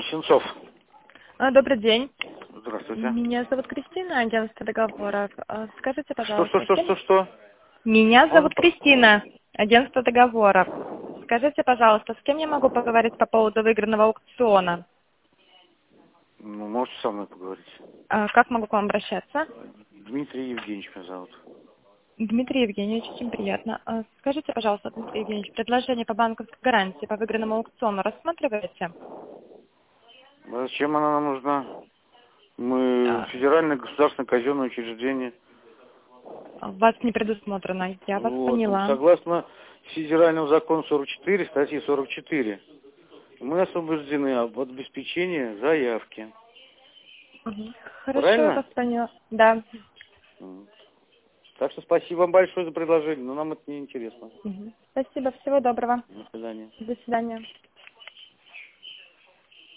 Сенцов. Добрый день. Здравствуйте. Меня зовут Кристина, агентство договоров. Скажите, пожалуйста, Что? Меня Можно зовут Кристина, агентство договоров. Скажите, пожалуйста, с кем я могу поговорить по поводу выигранного аукциона? Ну, можете со мной поговорить. Как могу к вам обращаться? Дмитрий Евгеньевич меня зовут. Дмитрий Евгеньевич, очень приятно. Скажите, пожалуйста, Дмитрий Евгеньевич, предложение по банковской гарантии по выигранному аукциону рассматриваете? А зачем она нам нужна? Мы федеральное государственное казенное учреждение. У вас не предусмотрено, я вас Вот. поняла. Согласно федеральному закону 44, статьи 44, мы освобождены от обеспечения заявки. Хорошо, я Правильно? вас поняла. Да. Вот. Так что спасибо вам большое за предложение, но нам это не интересно. Спасибо, всего доброго. До свидания. До свидания.